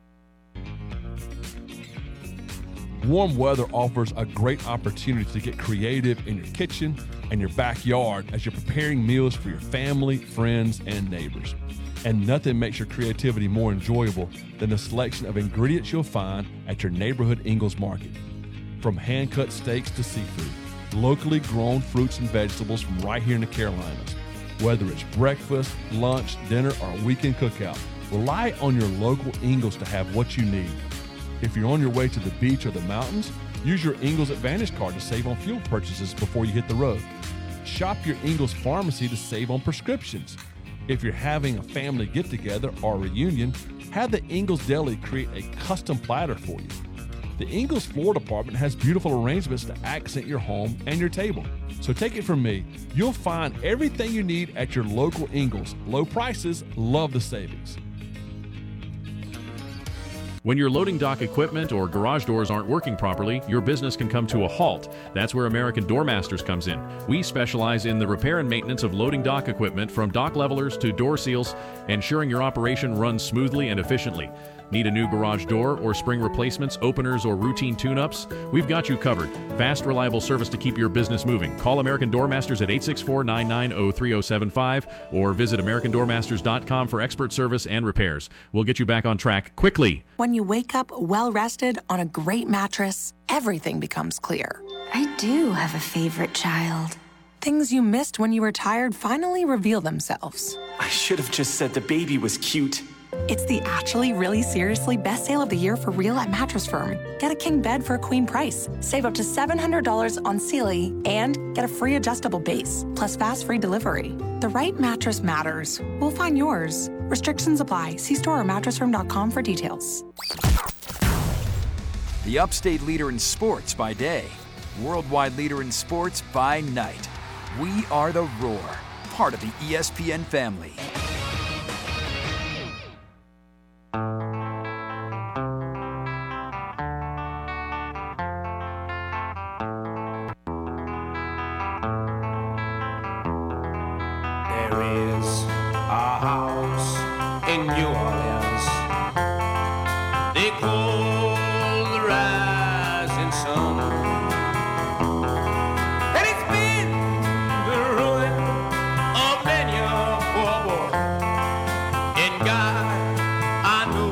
Warm weather offers a great opportunity to get creative in your kitchen and your backyard as you're preparing meals for your family, friends, and neighbors. And nothing makes your creativity more enjoyable than the selection of ingredients you'll find at your neighborhood Ingles Market. From hand-cut steaks to seafood, locally grown fruits and vegetables from right here in the Carolinas. Whether it's breakfast, lunch, dinner, or a weekend cookout, rely on your local Ingles to have what you need. If you're on your way to the beach or the mountains, use your Ingles Advantage card to save on fuel purchases before you hit the road. Shop your Ingles Pharmacy to save on prescriptions. If you're having a family get-together or reunion, have the Ingles Deli create a custom platter for you. The Ingles Floor Department has beautiful arrangements to accent your home and your table. So take it from me, you'll find everything you need at your local Ingles. Low prices, love the savings. When your loading dock equipment or garage doors aren't working properly, your business can come to a halt. That's where American Door Masters comes in. We specialize in the repair and maintenance of loading dock equipment, from dock levelers to door seals, ensuring your operation runs smoothly and efficiently. Need a new garage door or spring replacements, openers, or routine tune-ups? We've got you covered. Fast, reliable service to keep your business moving. Call American Door Masters at 864-990-3075 or visit AmericanDoormasters.com for expert service and repairs. We'll get you back on track quickly. When you wake up well-rested on a great mattress, everything becomes clear. I do have a favorite child. Things you missed when you were tired finally reveal themselves. I should have just said the baby was cute. It's the actually really seriously best sale of the year for real at Mattress Firm. Get a king bed for a queen price. Save up to $700 on Sealy and get a free adjustable base, plus fast free delivery. The right mattress matters. We'll find yours. Restrictions apply. See store or mattressfirm.com for details. The upstate leader in sports by day, worldwide leader in sports by night. We are the Roar, part of the ESPN family. There is a house in New Orleans they call the Rising Sun, and it's been the ruin of many a poor boy. And God, I know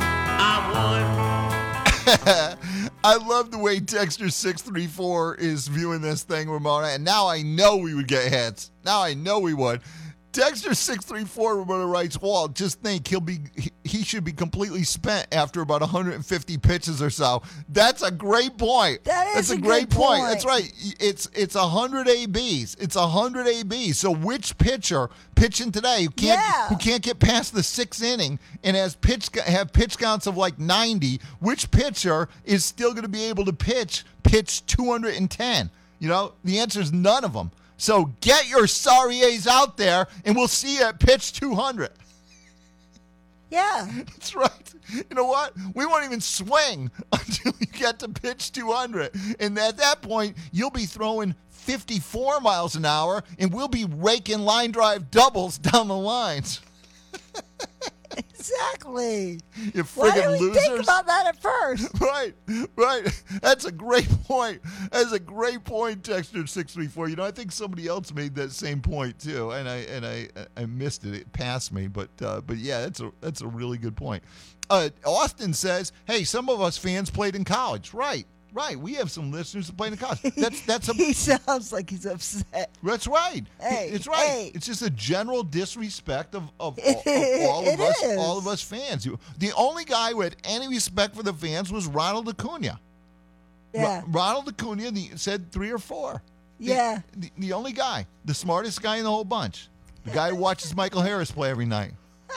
I'm one. I love the way Texter634 is viewing this thing, Ramona, and now I know we would get hits. Now I know we would. Texter634, Ramona writes, Walt, just think he should be completely spent after about 150 pitches or so. That's a great point. That's a great point. That's right. It's 100 ABs. It's 100 ABs. So which pitcher pitching today who can't get past the sixth inning and have pitch counts of like 90, which pitcher is still going to be able to pitch 210? You know, the answer is none of them. So get your Sarriers out there, and we'll see you at pitch 200. Yeah. That's right. You know what? We won't even swing until you get to pitch 200. And at that point, you'll be throwing 54 miles an hour, and we'll be raking line drive doubles down the lines. Exactly. You Why friggin' didn't we losers. think about that at first? Right. That's a great point. That's a great point, Texter 634. I think somebody else made that same point too, and I missed it. It passed me, but yeah, that's a really good point. Austin says, "Hey, some of us fans played in college." Right. We have some listeners that played in college. He sounds like he's upset. That's right. Hey, it's right. hey. It's just a general disrespect of all of It us, is. all of us fans. The only guy who had any respect for the fans was Ronald Acuna. Yeah. Ronald Acuna said 3 or 4. Yeah. The only guy, the smartest guy in the whole bunch, the guy who watches Michael Harris play every night.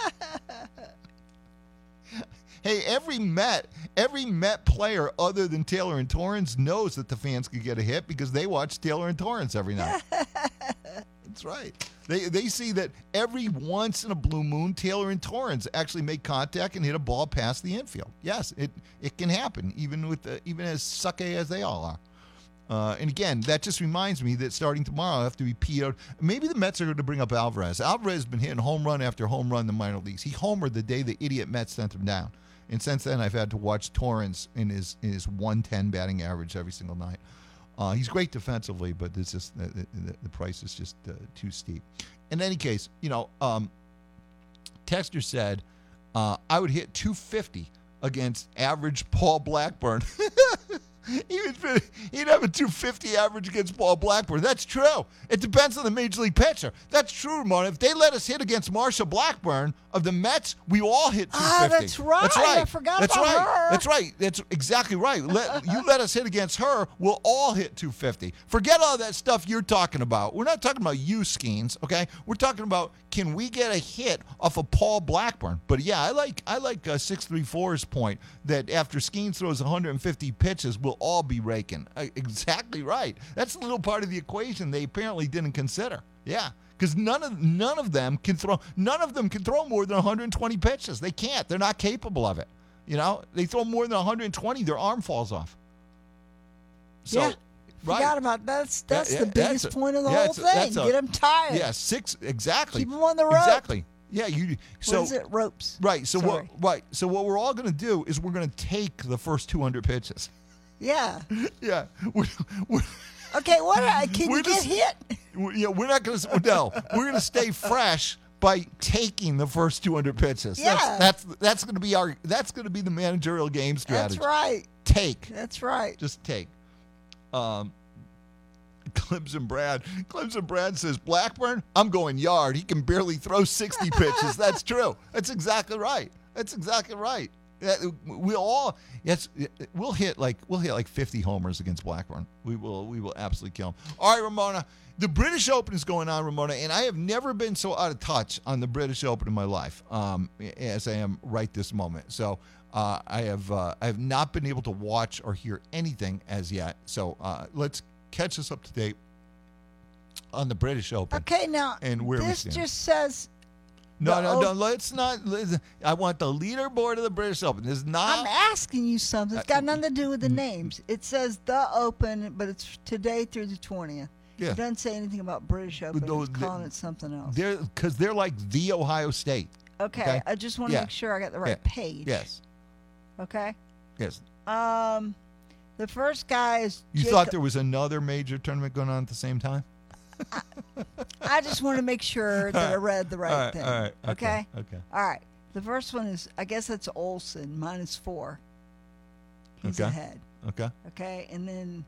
Hey, every Met player other than Taylor and Torrens knows that the fans could get a hit because they watch Taylor and Torrens every night. That's right. They see that every once in a blue moon, Taylor and Torrens actually make contact and hit a ball past the infield. Yes, it can happen, even as sucky as they all are. And again, that just reminds me that starting tomorrow, I have to be PO'd. Maybe the Mets are going to bring up Alvarez. Alvarez has been hitting home run after home run in the minor leagues. He homered the day the idiot Mets sent him down. And since then, I've had to watch Torrens in his 110 batting average every single night. He's great defensively, but it's just the price is just too steep. In any case, Texter said I would hit 250 against average Paul Blackburn. He'd have a 250 average against Paul Blackburn. That's true. It depends on the major league pitcher. That's true, Ramona. If they let us hit against Marshall Blackburn of the Mets, we all hit 250. That's right. That's right. I forgot That's about right. her. That's right. That's exactly right. You let us hit against her, we'll all hit 250. Forget all that stuff you're talking about. We're not talking about you, Skeens, okay? We're talking about, can we get a hit off of Paul Blackburn? But yeah, I like 634's point that after Skeens throws 150 pitches, we'll all be raking. Exactly right. That's a little part of the equation they apparently didn't consider. Yeah, because none of them can throw more than 120 pitches. They can't. They're not capable of it. They throw more than 120, their arm falls off. So, yeah. Right. Forgot about that's the biggest point of the whole thing. Get them tired. Yeah, exactly. Keep them on the rope. Exactly. Yeah, what is it? Ropes. Right. So So what we're all going to do is we're going to take the first 200 pitches. Yeah. Yeah. Okay. Can you get hit? Yeah, we're not going to. No, we're going to stay fresh by taking the first 200 pitches. Yeah. That's going to be the managerial game strategy. That's right. Take. That's right. Just take. Clemson Brad says, Blackburn, I'm going yard. He can barely throw 60 pitches. That's true. That's exactly right. We'll hit like 50 homers against Blackburn. We will absolutely kill him. All right, Ramona. The British Open is going on, Ramona, and I have never been so out of touch on the British Open in my life as I am right this moment. So I have not been able to watch or hear anything as yet. So let's catch us up to date on the British Open. Okay, now and where this we stand. just says. No, let's not. I want the leaderboard of the British Open. This is not. I'm asking you something. It's got nothing to do with the names. It says the Open, but it's today through the 20th. Yeah. It doesn't say anything about British Open. It's calling it something else. They're like the Ohio State. Okay. I just want to make sure I got the right page. Yes. Okay. Yes. The first guy is. You thought there was another major tournament going on at the same time? I just want to make sure that I read the right thing. All right. Okay. Okay. All right. The first one is, I guess that's Olsen, -4. He's ahead. Okay. Okay. And then.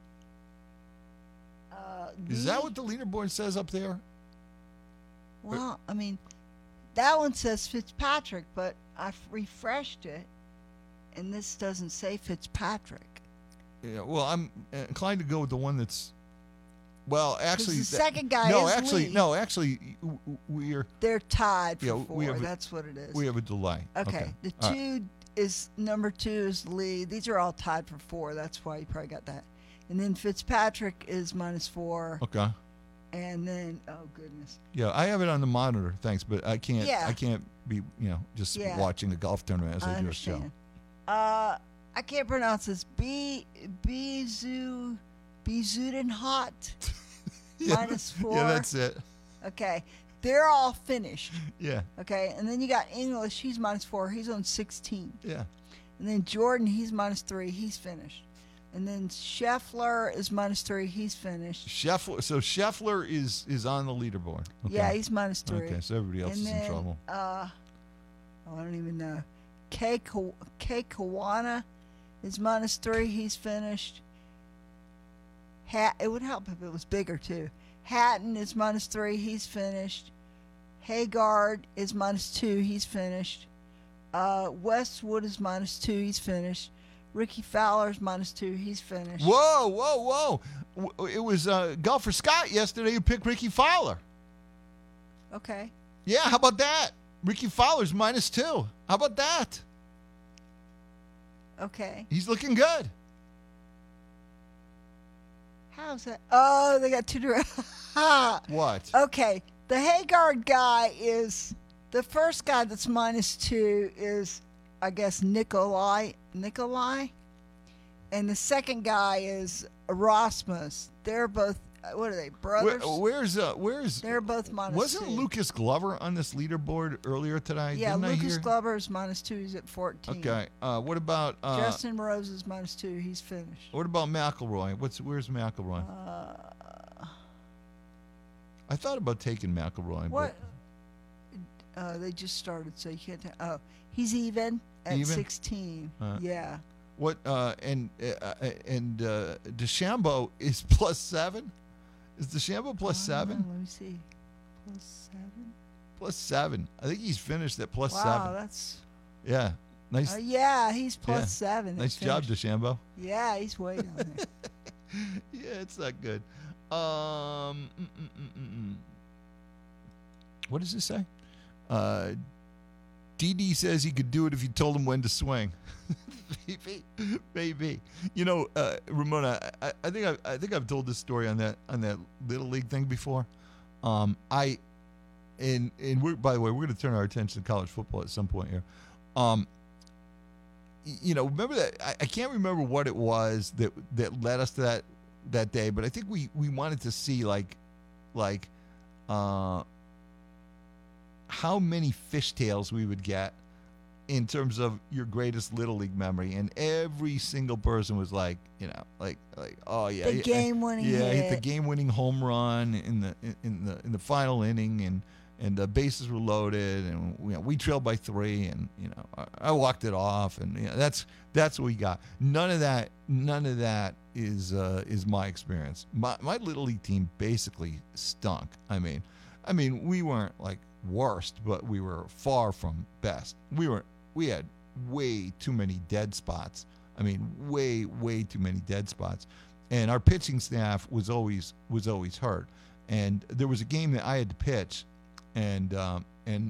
Is that what the leaderboard says up there? Well, I mean, that one says Fitzpatrick, but I refreshed it, and this doesn't say Fitzpatrick. Yeah. Well, I'm inclined to go with the one that's. Well, actually, the second guy is Lee. No, actually, we're. They're tied for 4. We have That's what it is. We have a delay. Okay. The two is number 2 is Lee. These are all tied for 4. That's why you probably got that. And then Fitzpatrick is -4. Okay. And then, oh goodness. Yeah, I have it on the monitor. Thanks, but I can't. Yeah. I can't be just watching the golf tournament as I do a show. I can't pronounce this. Bizudenhot. Yeah. -4. Yeah, that's it. Okay. they're all finished. Yeah. Okay, and then you got English. He's -4. He's on 16. Yeah. And then Jordan, he's -3. He's finished. And then Scheffler is -3. He's finished. Scheffler is on the leaderboard. Okay. Yeah, he's -3. Okay, so everybody else and is then, in trouble. I don't even know. Kei Kawana is -3. He's finished. It would help if it was bigger too. Hatton is -3. He's finished. Haggard is -2. He's finished. Westwood is -2. He's finished. Ricky Fowler's -2. He's finished. Whoa. It was Golfer Scott yesterday who picked Ricky Fowler. Okay. Yeah, how about that? Ricky Fowler's -2. How about that? Okay. He's looking good. How's that? Oh, they got two direct. What? Okay. The Haggard guy is the first guy that's -2 is, I guess, Nikolai, and the second guy is Rasmus. They're both. What are they, brothers? Where's? They're both -2. Wasn't Lucas Glover on this leaderboard earlier today? Yeah, Didn't Lucas I hear? Glover is -2. He's at 14. Okay. What about Justin Rose is -2. He's finished. What about McIlroy? Where's McIlroy? I thought about taking McIlroy. What? They just started, so you can't. He's even at 16. Yeah. What? And DeChambeau is +7. Is DeChambeau +7? Let me see. +7. +7. I think he's finished at +7. Wow, that's. Yeah. Nice. Yeah, he's +7. Nice job, DeChambeau. Yeah, he's way down there. Yeah, it's not good. What does this say? DD says he could do it if you told him when to swing. Maybe. You know, Ramona, I think I've told this story on that Little League thing before. And by the way, we're going to turn our attention to college football at some point here. You know, remember that I can't remember what it was that led us to that day, but I think we wanted to see like how many fishtails we would get in terms of your greatest Little League memory, and every single person was like, you know, like oh yeah, the game-winning hit the game-winning home run in the final inning, and the bases were loaded, and we trailed by 3, and you know I walked it off, and you know, that's what we got. None of that is my experience. My Little League team basically stunk. I mean we weren't like worst, but we were far from best. We had way too many dead spots. I mean, way too many dead spots, and our pitching staff was always hurt. And there was a game that I had to pitch, and I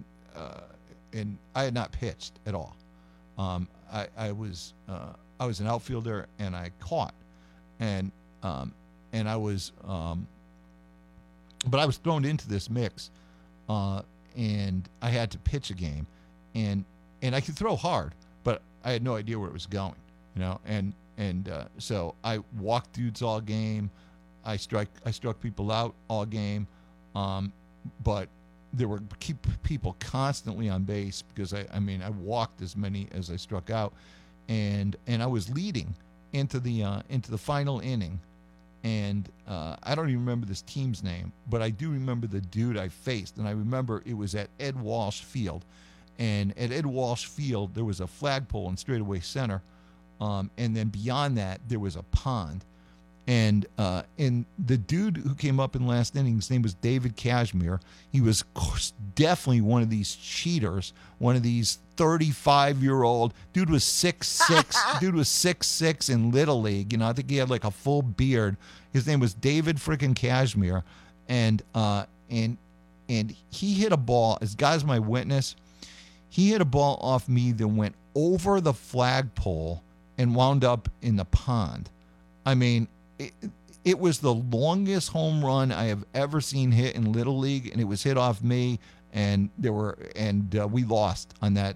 had not pitched at all. I was an outfielder, and I caught, and I was, but I was thrown into this mix, and I had to pitch a game, and I could throw hard, but I had no idea where it was going, you know, and so I walked dudes all game, I struck people out all game, but there were people constantly on base because I walked as many as I struck out, and I was leading into the final inning, and I don't even remember this team's name, but I do remember the dude I faced, and I remember it was at Ed Walsh Field, and at Ed Walsh Field there was a flagpole in straightaway center, and then beyond that there was a pond. And the dude who came up in last inning, his name was David Cashmere. He was definitely one of these cheaters, one of these 35-year-old dude was 6'6". Dude was 6'6" in Little League. You know, I think he had like a full beard. His name was David freaking Cashmere, and he hit a ball. As God's my witness, he hit a ball off me that went over the flagpole and wound up in the pond. I mean, it was the longest home run I have ever seen hit in Little League, and it was hit off me, and we lost on that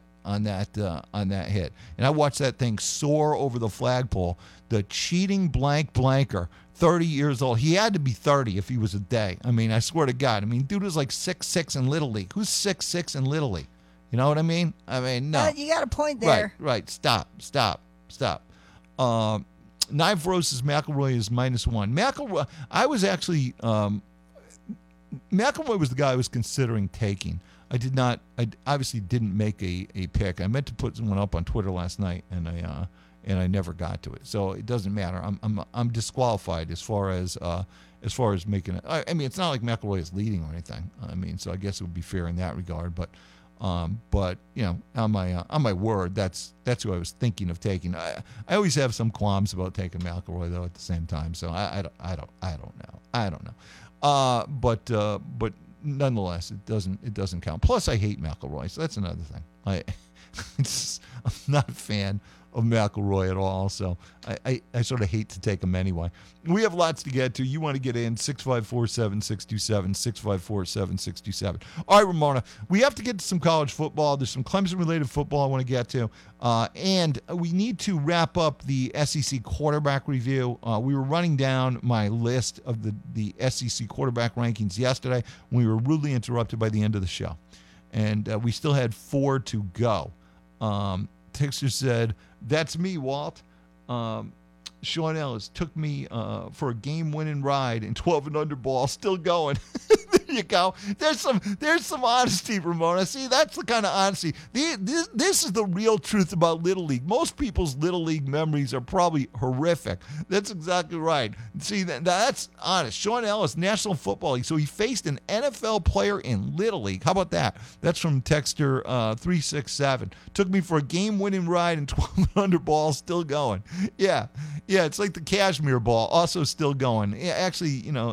hit. And I watched that thing soar over the flagpole. The cheating blanker 30 years old. He had to be 30 if he was a day. I mean, I swear to God. I mean, dude was like 6'6" in Little League. Who's 6'6" in Little League? You know what I mean? I mean, no. You got a point there. Right. Stop. Knife versus McElroy is -1. McElroy, I was actually, McElroy was the guy I was considering taking. I obviously didn't make a pick. I meant to put one up on Twitter last night, and I never got to it. So it doesn't matter. I'm disqualified as far as making it. I mean, it's not like McElroy is leading or anything. I mean, so I guess it would be fair in that regard. But you know, on my word, that's who I was thinking of taking. I always have some qualms about taking McElroy though at the same time. So I don't know. But nonetheless, it doesn't count. Plus, I hate McElroy, so that's another thing. I'm not a fan of McElroy at all, so I sort of hate to take him anyway. We have lots to get to. You want to get in, 654-7627, 654-7627. All right, Ramona, we have to get to some college football. There's some Clemson-related football I want to get to, and we need to wrap up the SEC quarterback review. We were running down my list of the SEC quarterback rankings yesterday when we were rudely interrupted by the end of the show, and we still had 4 to go. Texter said, "That's me, Walt. Sean Ellis took me for a game-winning ride in 12 and under ball, still going." There you go. There's some honesty, Ramona. See, that's the kind of honesty. This is the real truth about Little League. Most people's Little League memories are probably horrific. That's exactly right. See, that's honest. Sean Ellis, National Football League. So he faced an NFL player in Little League. How about that? That's from Texter 367. Took me for a game-winning ride in 12 and under ball, still going. Yeah, it's like the Cashmere ball, also still going. Yeah, actually, you know,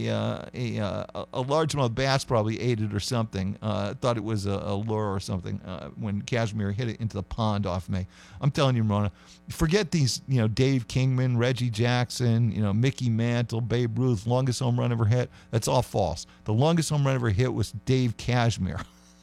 a large amount of bass probably ate it or something. Thought it was a lure or something when Cashmere hit it into the pond off me. I'm telling you, Ramona, forget these, you know, Dave Kingman, Reggie Jackson, you know, Mickey Mantle, Babe Ruth, longest home run ever hit. That's all false. The longest home run ever hit was Dave Cashmere.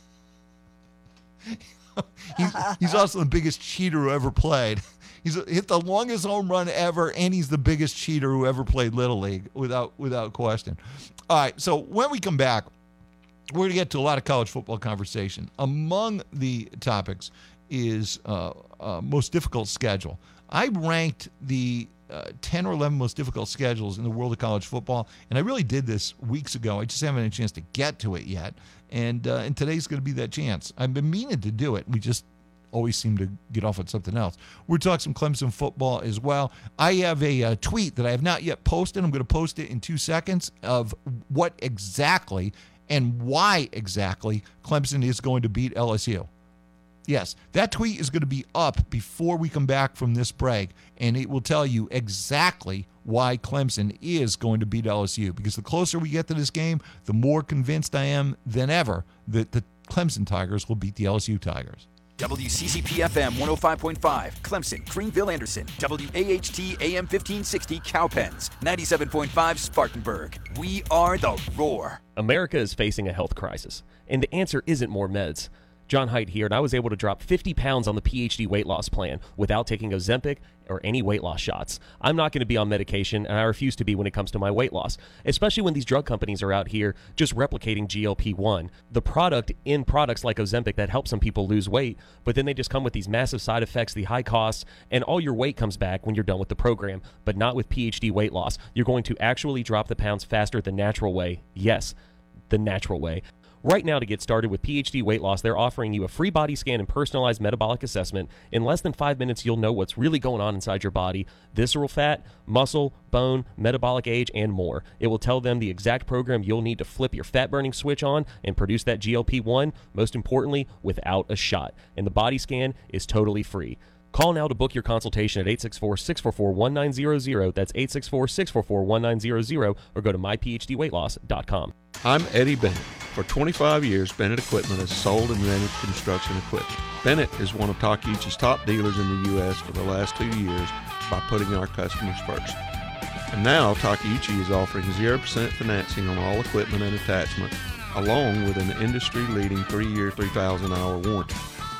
He's also the biggest cheater who ever played. He's hit the longest home run ever, and he's the biggest cheater who ever played Little League, without question. All right, so when we come back, we're going to get to a lot of college football conversation. Among the topics is most difficult schedule. I ranked the 10 or 11 most difficult schedules in the world of college football, and I really did this weeks ago. I just haven't had a chance to get to it yet, and today's going to be that chance. I've been meaning to do it. We just always seem to get off on something else. We're talking some Clemson football as well. I have a tweet that I have not yet posted. I'm going to post it in 2 seconds of what exactly and why exactly Clemson is going to beat LSU. Yes, that tweet is going to be up before we come back from this break, and it will tell you exactly why Clemson is going to beat LSU, because the closer we get to this game, the more convinced I am than ever that the Clemson Tigers will beat the LSU Tigers. WCCP-FM 105.5, Clemson, Greenville, Anderson. WAHT AM 1560, Cowpens. 97.5, Spartanburg. We are the Roar. America is facing a health crisis, and the answer isn't more meds. John Haidt here, and I was able to drop 50 pounds on the PhD weight loss plan without taking Ozempic or any weight loss shots. I'm not going to be on medication, and I refuse to be when it comes to my weight loss, especially when these drug companies are out here just replicating GLP-1. The product in products like Ozempic that help some people lose weight, but then they just come with these massive side effects, the high costs, and all your weight comes back when you're done with the program, but not with PhD weight loss. You're going to actually drop the pounds faster the natural way. Yes, the natural way. Right now, to get started with PhD Weight Loss, they're offering you a free body scan and personalized metabolic assessment. In less than 5 minutes, you'll know what's really going on inside your body: visceral fat, muscle, bone, metabolic age, and more. It will tell them the exact program you'll need to flip your fat-burning switch on and produce that GLP-1, most importantly, without a shot. And the body scan is totally free. Call now to book your consultation at 864-644-1900. That's 864-644-1900, or go to myphdweightloss.com. I'm Eddie Bennett. For 25 years, Bennett Equipment has sold and rented construction equipment. Bennett is one of Takeuchi's top dealers in the U.S. for the last 2 years by putting our customers first. And now, Takeuchi is offering 0% financing on all equipment and attachments, along with an industry-leading 3-year, 3,000-hour warranty.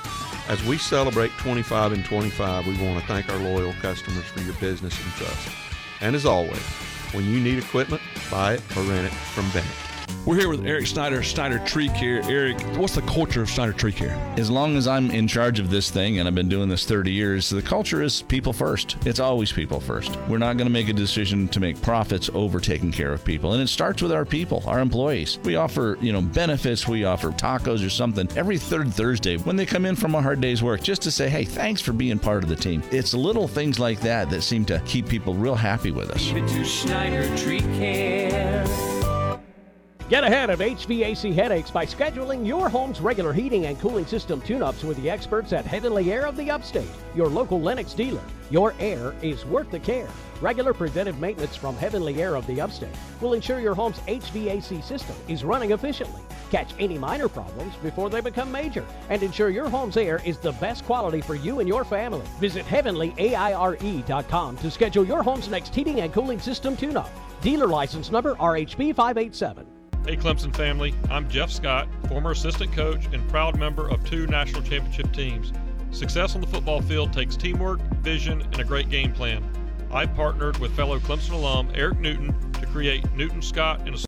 As we celebrate 25 and 25, we want to thank our loyal customers for your business and trust. And as always, When you need equipment, buy it or rent it from Bennett. We're here with Eric Snyder, Snyder Tree Care. Eric, what's the culture of Snyder Tree Care? As long as I'm in charge of this thing, and I've been doing this 30 years, the culture is people first. It's always people first. We're not going to make a decision to make profits over taking care of people. And it starts with our people, our employees. We offer, benefits. We offer tacos or something every third Thursday when they come in from a hard day's work, just to say, hey, thanks for being part of the team. It's little things like that that seem to keep people real happy with us. Give it to Snyder Tree Care. Get ahead of HVAC headaches by scheduling your home's regular heating and cooling system tune-ups with the experts at Heavenly Air of the Upstate, your local Lennox dealer. Your air is worth the care. Regular preventive maintenance from Heavenly Air of the Upstate will ensure your home's HVAC system is running efficiently, catch any minor problems before they become major, and ensure your home's air is the best quality for you and your family. Visit heavenlyaire.com to schedule your home's next heating and cooling system tune-up. Dealer license number RHB 587. Hey Clemson family, I'm Jeff Scott, former assistant coach and proud member of 2 national championship teams. Success on the football field takes teamwork, vision, and a great game plan. I partnered with fellow Clemson alum Eric Newton to create Newton, Scott, and